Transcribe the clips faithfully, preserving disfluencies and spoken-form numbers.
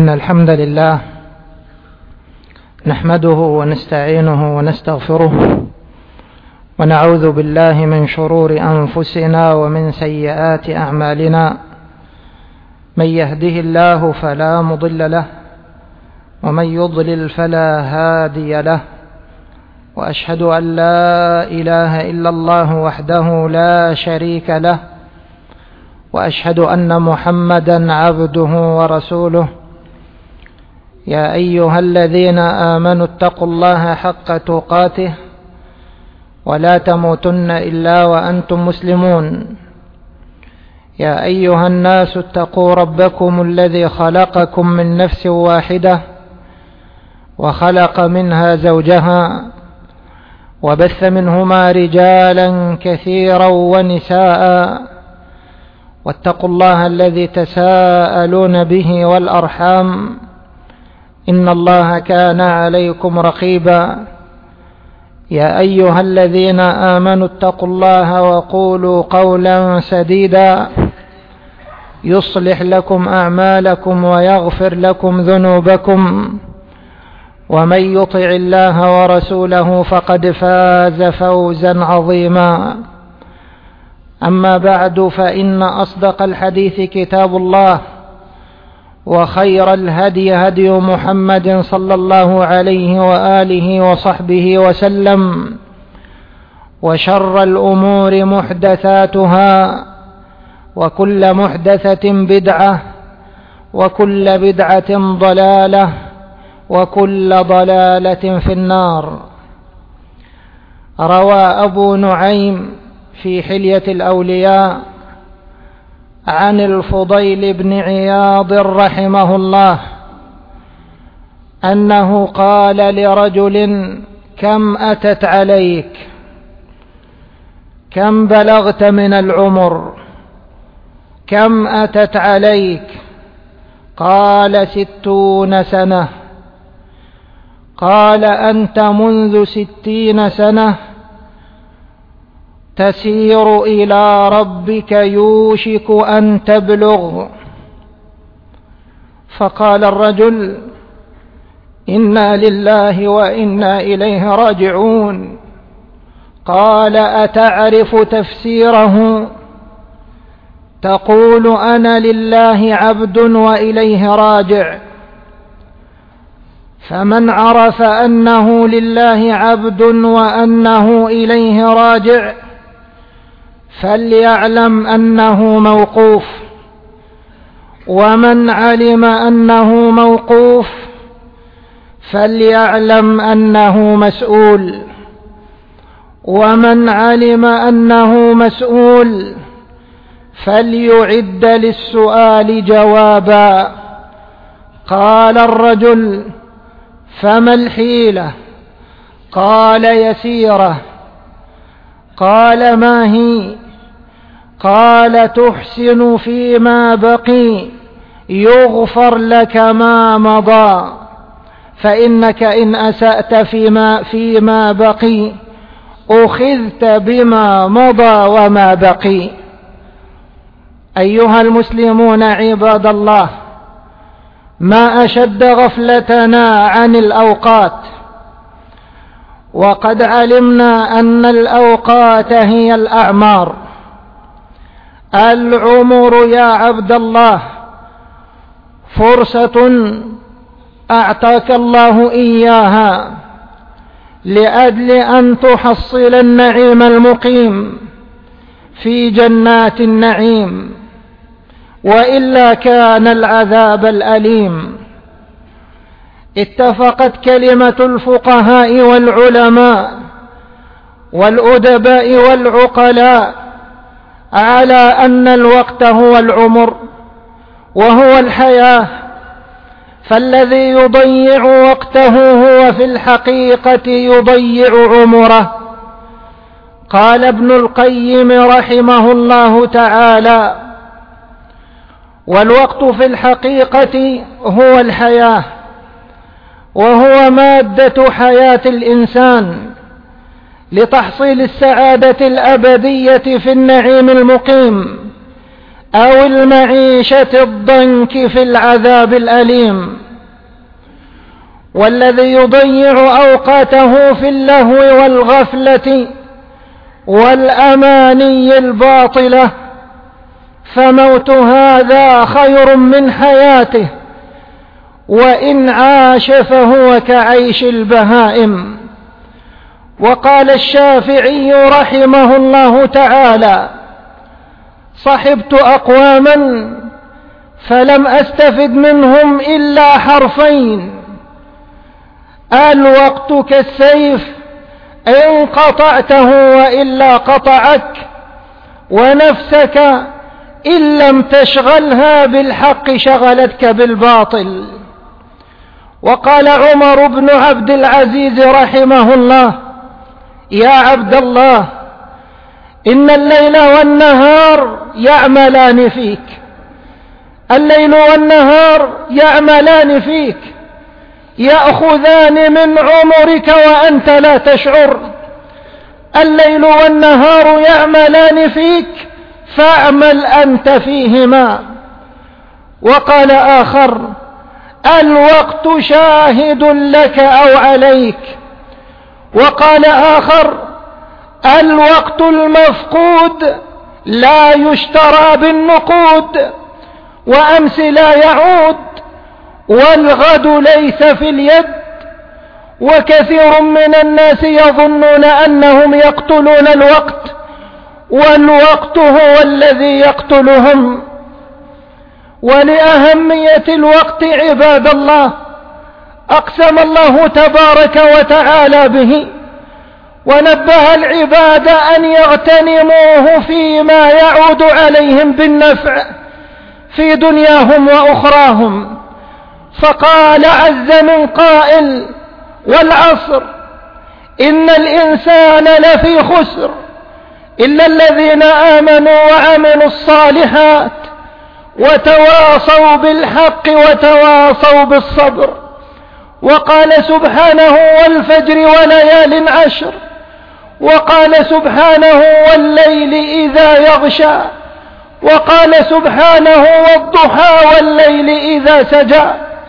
إن الحمد لله نحمده ونستعينه ونستغفره ونعوذ بالله من شرور أنفسنا ومن سيئات أعمالنا. من يهده الله فلا مضل له ومن يضلل فلا هادي له، وأشهد أن لا إله إلا الله وحده لا شريك له، وأشهد أن محمدا عبده ورسوله. يا أيها الذين آمنوا اتقوا الله حق تقاته ولا تموتن إلا وأنتم مسلمون. يا أيها الناس اتقوا ربكم الذي خلقكم من نفس واحدة وخلق منها زوجها وبث منهما رجالا كثيرا ونساء، واتقوا الله الذي تساءلون به والأرحام إن الله كان عليكم رقيبا. يا أيها الذين آمنوا اتقوا الله وقولوا قولا سديدا يصلح لكم أعمالكم ويغفر لكم ذنوبكم، ومن يطع الله ورسوله فقد فاز فوزا عظيما. أما بعد، فإن أصدق الحديث كتاب الله، وخير الهدي هدي محمد صلى الله عليه وآله وصحبه وسلم، وشر الأمور محدثاتها، وكل محدثة بدعة، وكل بدعة ضلالة، وكل ضلالة في النار. روى أبو نعيم في حلية الأولياء عن الفضيل بن عياض رحمه الله أنه قال لرجل: كم أتت عليك؟ كم بلغت من العمر؟ كم أتت عليك؟ قال: ستون سنة. قال: أنت منذ ستين سنة تسير إلى ربك يوشك أن تبلغ. فقال الرجل: إنا لله وإنا إليه راجعون. قال: أتعرف تفسيره؟ تقول: أنا لله عبد وإليه راجع. فمن عرف أنه لله عبد وأنه إليه راجع فليعلم أنه موقوف، ومن علم أنه موقوف فليعلم أنه مسؤول، ومن علم أنه مسؤول فليعد للسؤال جوابا. قال الرجل: فما الحيلة؟ قال: يسيرة. قال: ما هي؟ قال: تحسن فيما بقي يغفر لك ما مضى، فإنك إن أسأت فيما, فيما بقي أخذت بما مضى وما بقي. أيها المسلمون عباد الله، ما أشد غفلتنا عن الأوقات، وقد علمنا أن الأوقات هي الأعمار. العمر يا عبد الله فرصة أعطاك الله إياها لأجل أن تحصل النعيم المقيم في جنات النعيم، وإلا كان العذاب الأليم. اتفقت كلمة الفقهاء والعلماء والأدباء والعقلاء على أن الوقت هو العمر وهو الحياة، فالذي يضيع وقته هو في الحقيقة يضيع عمره. قال ابن القيم رحمه الله تعالى: والوقت في الحقيقة هو الحياة، وهو مادة حياة الإنسان لتحصيل السعادة الأبدية في النعيم المقيم أو المعيشة الضنك في العذاب الأليم. والذي يضيع أوقاته في اللهو والغفلة والأماني الباطلة فموت هذا خير من حياته، وإن عاش فهو كعيش البهائم. وقال الشافعي رحمه الله تعالى: صحبت أقواما فلم أستفد منهم إلا حرفين: الوقت كالسيف إن قطعته وإلا قطعك، ونفسك إن لم تشغلها بالحق شغلتك بالباطل. وقال عمر بن عبد العزيز رحمه الله: يا عبد الله، إن الليل والنهار يعملان فيك، الليل والنهار يعملان فيك، يأخذان من عمرك وأنت لا تشعر. الليل والنهار يعملان فيك فاعمل أنت فيهما. وقال آخر: الوقت شاهد لك أو عليك. وقال آخر: الوقت المفقود لا يشترى بالنقود، وأمس لا يعود، والغد ليس في اليد. وكثير من الناس يظنون أنهم يقتلون الوقت، والوقت هو الذي يقتلهم. ولأهمية الوقت عباد الله أقسم الله تبارك وتعالى به، ونبه العباد أن يغتنموه فيما يعود عليهم بالنفع في دنياهم وأخراهم. فقال عز من قائل: والعصر إن الإنسان لفي خسر إلا الذين آمنوا وعملوا الصالحات وتواصوا بالحق وتواصوا بالصبر. وقال سبحانه: والفجر وليال عشر. وقال سبحانه: والليل إذا يغشى. وقال سبحانه: والضحى والليل إذا سجى.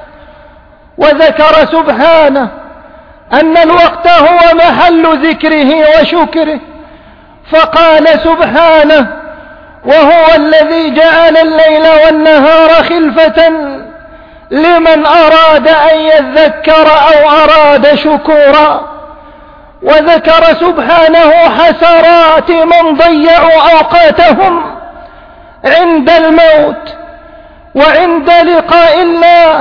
وذكر سبحانه أن الوقت هو محل ذكره وشكره، فقال سبحانه: وهو الذي جعل الليل والنهار خلفة لمن أراد أن يذكر أو أراد شكورا. وذكر سبحانه حسرات من ضيعوا أوقاتهم عند الموت وعند لقاء الله،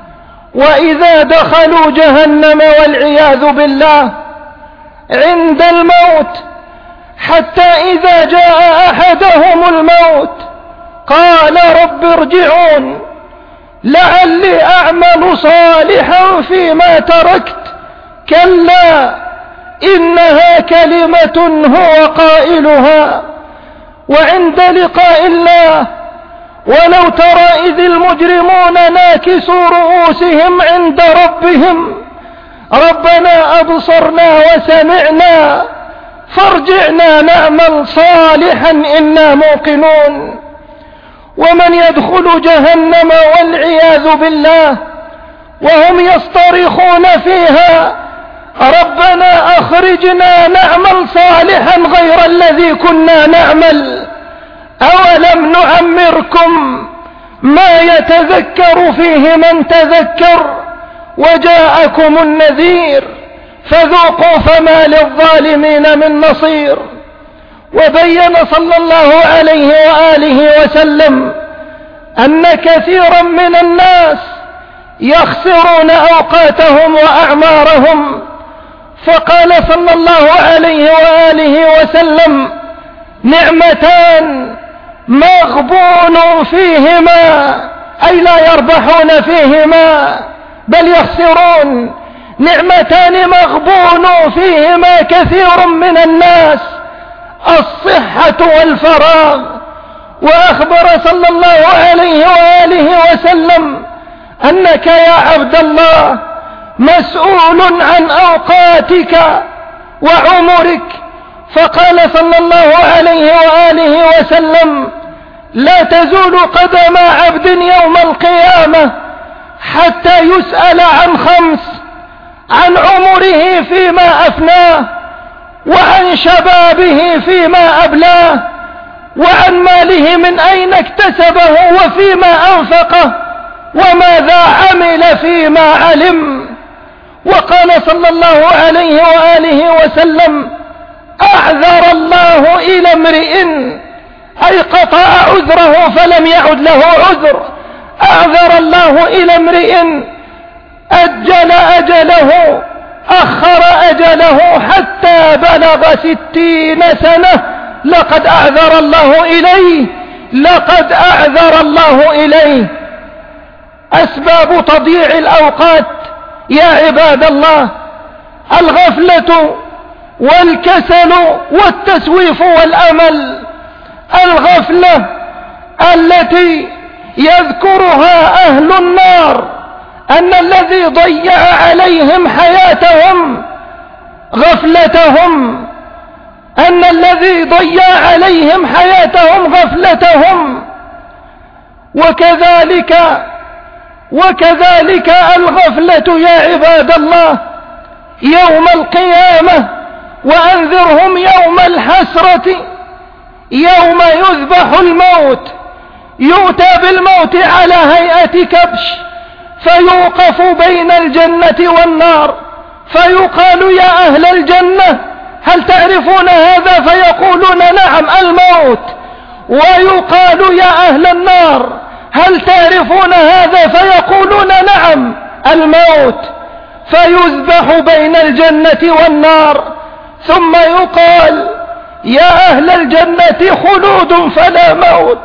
وإذا دخلوا جهنم والعياذ بالله عند الموت، حتى إذا جاء أحدهم الموت قال: رب ارجعون لعلي أعمل صالحا فيما تركت. كلا إنها كلمة هو قائلها. وعند لقاء الله: ولو ترى إذ المجرمون ناكسوا رؤوسهم عند ربهم ربنا أبصرنا وسمعنا فارجعنا نعمل صالحا إنا موقنون. ومن يدخل جهنم والعياذ بالله وهم يصطرخون فيها: ربنا أخرجنا نعمل صالحا غير الذي كنا نعمل، أولم نعمركم ما يتذكر فيه من تذكر وجاءكم النذير فذوقوا فما للظالمين من نصير. وبين صلى الله عليه وآله وسلم أن كثيرا من الناس يخسرون أوقاتهم وأعمارهم، فقال صلى الله عليه وآله وسلم: نعمتان مغبون فيهما، أي لا يربحون فيهما بل يخسرون. نعمتان مغبون فيهما كثير من الناس: الصحة والفراغ. وأخبر صلى الله عليه وآله وسلم أنك يا عبد الله مسؤول عن أوقاتك وعمرك. فقال صلى الله عليه وآله وسلم: لا تزول قدم عبد يوم القيامة حتى يسأل عن خمس: عن عمره فيما أفناه، وعن شبابه فيما أبلاه، وعن ماله من أين اكتسبه وفيما أنفقه، وماذا عمل فيما علم. وقال صلى الله عليه وآله وسلم: أعذر الله إلى امرئ، أي قطع عذره فلم يعد له عذر. أعذر الله إلى امرئ أجل أجله، أخر أجله حتى بلغ ستين سنة، لقد أعذر الله إليه، لقد أعذر الله إليه. أسباب تضييع الأوقات يا عباد الله: الغفلة والكسل والتسويف والأمل. الغفلة التي يذكرها أهل النار أن الذي ضيع عليهم حياتهم غفلتهم، أن الذي ضيع عليهم حياتهم غفلتهم. وكذلك وكذلك الغفلة يا عباد الله يوم القيامة. وأنذرهم يوم الحسرة، يوم يذبح الموت، يؤتى بالموت على هيئة كبش، فيوقف بين الجنة والنار، فيقال: يا أهل الجنة هل تعرفون هذا؟ فيقولون: نعم، الموت. ويقال: يا أهل النار هل تعرفون هذا؟ فيقولون: نعم، الموت. فيذبح بين الجنة والنار، ثم يقال: يا أهل الجنة خلود فلا موت،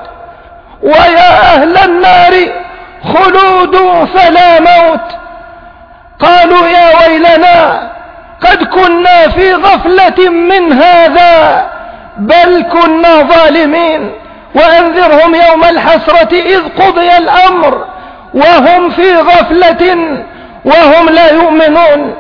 ويا أهل النار خلود فلا موت. قالوا: يا ويلنا، قد كنا في غفلة من هذا، بل كنا ظالمين. وأنذرهم يوم الحسرة إذ قضي الأمر وهم في غفلة وهم لا يؤمنون.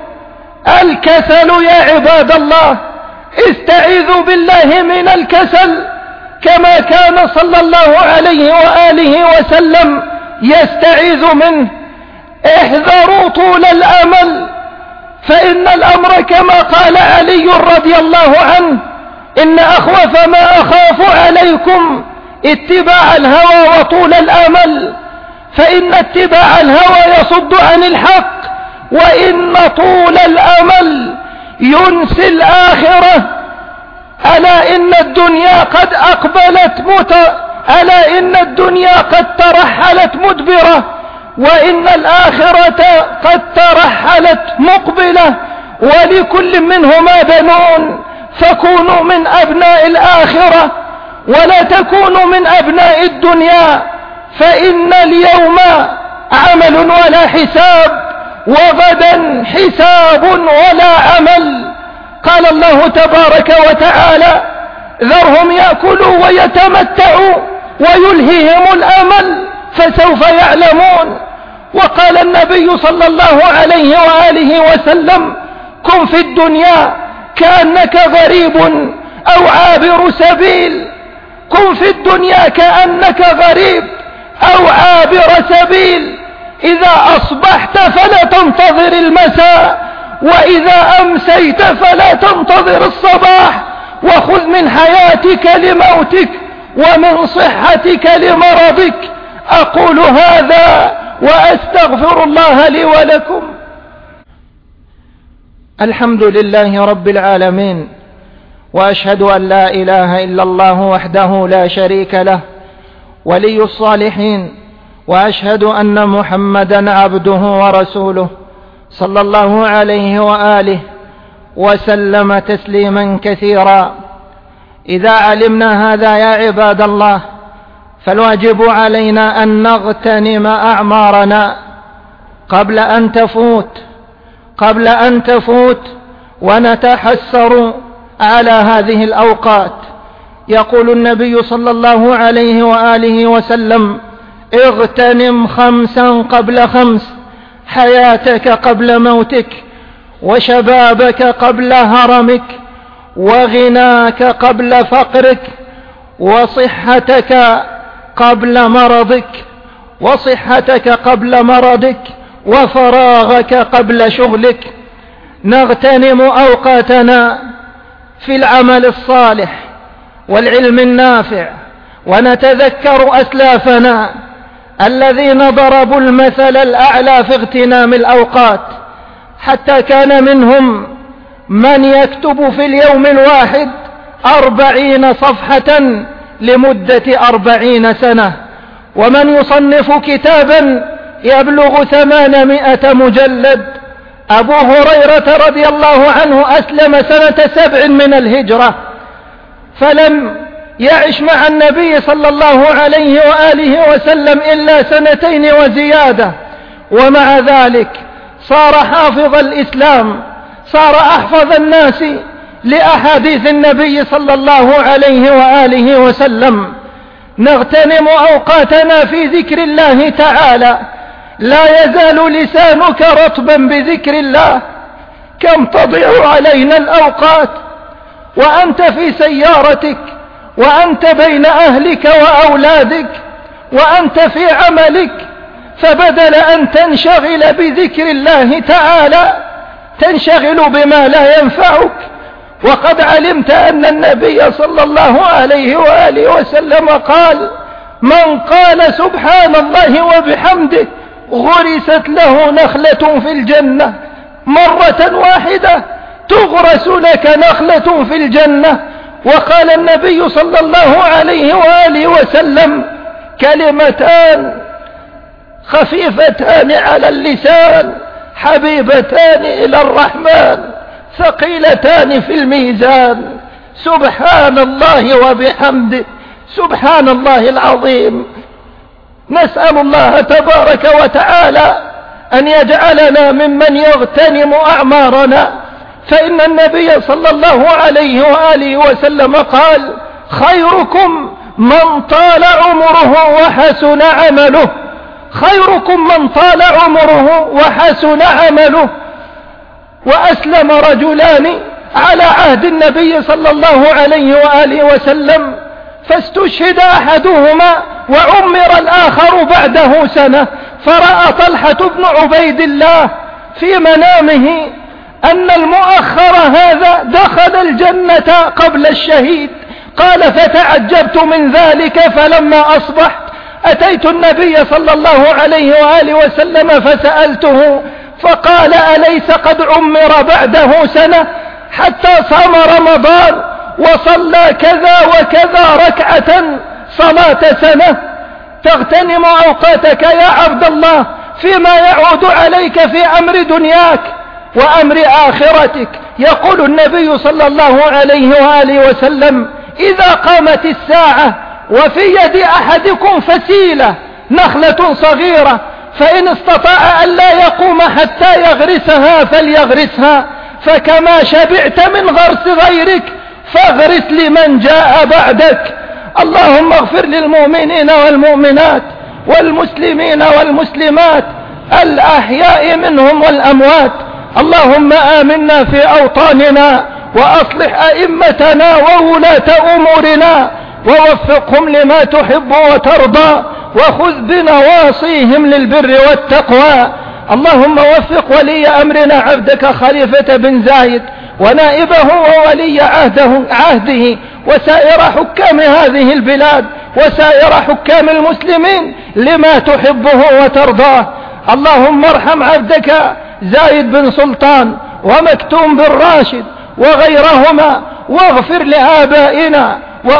الكسل يا عباد الله، استعيذوا بالله من الكسل كما كان صلى الله عليه وآله وسلم يستعيذ منه. احذروا طول الأمل، فإن الأمر كما قال علي رضي الله عنه: إن أخوف ما أخاف عليكم اتباع الهوى وطول الأمل، فإن اتباع الهوى يصد عن الحق، وإن طول الأمل ينسي الآخرة. ألا إن الدنيا قد أقبلت مت ألا إن الدنيا قد ترحلت مدبرة، وإن الآخرة قد ترحلت مقبلة، ولكل منهما بنون، فكونوا من أبناء الآخرة ولا تكونوا من أبناء الدنيا، فإن اليوم عمل ولا حساب، وغدا حساب ولا عمل. قال الله تبارك وتعالى: ذرهم يأكلوا ويتمتعوا ويلههم الأمل فسوف يعلمون. وقال النبي صلى الله عليه وآله وسلم: كن في الدنيا كأنك غريب أو عابر سبيل. كن في الدنيا كأنك غريب أو عابر سبيل. إذا أصبحت فلا تنتظر المساء، وإذا أمسيت فلا تنتظر الصباح. وخذ من حياتك لموتك ومن صحتك لمرضك. أقول هذا وأستغفر الله لي ولكم. الحمد لله رب العالمين، وأشهد أن لا إله إلا الله وحده لا شريك له ولي الصالحين، وأشهد أن محمدا عبده ورسوله صلى الله عليه وآله وسلم تسليما كثيرا. إذا علمنا هذا يا عباد الله، فالواجب علينا أن نغتنم أعمارنا قبل أن تفوت قبل أن تفوت ونتحسر على هذه الأوقات. يقول النبي صلى الله عليه وآله وسلم: اغتنم خمسا قبل خمس، حياتك قبل موتك، وشبابك قبل هرمك، وغناك قبل فقرك، وصحتك قبل مرضك، وصحتك قبل مرضك، وفراغك قبل شغلك. نغتنم أوقاتنا في العمل الصالح والعلم النافع، ونتذكر أسلافنا الذين ضربوا المثل الأعلى في اغتنام الأوقات، حتى كان منهم من يكتب في اليوم الواحد أربعين صفحة لمدة أربعين سنة، ومن يصنف كتابا يبلغ ثمانمائة مجلد. أبو هريرة رضي الله عنه أسلم سنة سبع من الهجرة، فلم يعش مع النبي صلى الله عليه وآله وسلم إلا سنتين وزيادة، ومع ذلك صار حافظ الإسلام، صار أحفظ الناس لأحاديث النبي صلى الله عليه وآله وسلم. نغتنم أوقاتنا في ذكر الله تعالى، لا يزال لسانك رطبا بذكر الله. كم تضيع علينا الأوقات وأنت في سيارتك، وأنت بين أهلك وأولادك، وأنت في عملك، فبدل أن تنشغل بذكر الله تعالى تنشغل بما لا ينفعك. وقد علمت أن النبي صلى الله عليه وآله وسلم قال: من قال سبحان الله وبحمده غرست له نخلة في الجنة، مرة واحدة تغرس لك نخلة في الجنة. وقال النبي صلى الله عليه وآله وسلم: كلمتان خفيفتان على اللسان حبيبتان إلى الرحمن ثقيلتان في الميزان، سبحان الله وبحمده، سبحان الله العظيم. نسأل الله تبارك وتعالى أن يجعلنا ممن يغتنم أعمارنا، فإن النبي صلى الله عليه وآله وسلم قال: خيركم من طال عمره وحسن عمله، خيركم من طال عمره وحسن عمله. وأسلم رجلان على عهد النبي صلى الله عليه وآله وسلم، فاستشهد أحدهما وعمر الآخر بعده سنة. فرأى طلحة بن عبيد الله في منامه أن المؤخر هذا دخل الجنة قبل الشهيد. قال: فتعجبت من ذلك، فلما أصبحت أتيت النبي صلى الله عليه وآله وسلم فسألته، فقال: أليس قد عمر بعده سنة حتى صام رمضان وصلى كذا وكذا ركعة صلاة سنة؟ تغتنم أوقاتك يا عبد الله فيما يعود عليك في أمر دنياك وأمر آخرتك. يقول النبي صلى الله عليه وآله وسلم: إذا قامت الساعة وفي يد أحدكم فسيلة نخلة صغيرة، فإن استطاع أن لا يقوم حتى يغرسها فليغرسها، فكما شبعت من غرس غيرك فاغرس لمن جاء بعدك. اللهم اغفر للمؤمنين والمؤمنات والمسلمين والمسلمات الأحياء منهم والأموات. اللهم آمنا في أوطاننا، وأصلح أئمتنا وولاة أمورنا، ووفقهم لما تحب وترضى، وخذ بنواصيهم للبر والتقوى. اللهم وفق ولي أمرنا عبدك خليفة بن زايد ونائبه وولي عهده, عهده وسائر حكام هذه البلاد وسائر حكام المسلمين لما تحبه وترضاه. اللهم ارحم عبدك زايد بن سلطان ومكتوم بن راشد وغيرهما، واغفر لآبائنا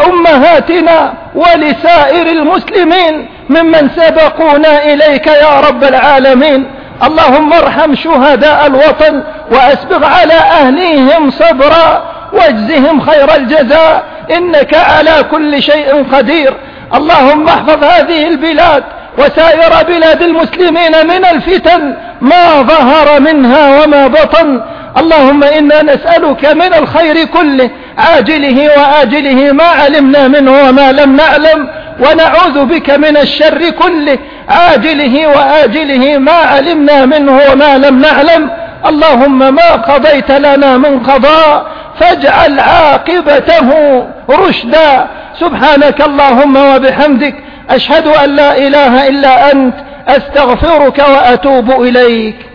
وأمهاتنا ولسائر المسلمين ممن سبقونا إليك يا رب العالمين. اللهم ارحم شهداء الوطن وأسبغ على أهليهم صبرا واجزهم خير الجزاء، إنك على كل شيء قدير. اللهم احفظ هذه البلاد وسائر بلاد المسلمين من الفتن ما ظهر منها وما بطن. اللهم إنا نسألك من الخير كله عاجله وآجله ما علمنا منه وما لم نعلم، ونعوذ بك من الشر كله عاجله وآجله ما علمنا منه وما لم نعلم. اللهم ما قضيت لنا من قضاء فاجعل عاقبته رشدا. سبحانك اللهم وبحمدك، أشهد أن لا إله إلا أنت، أستغفرك وأتوب إليك.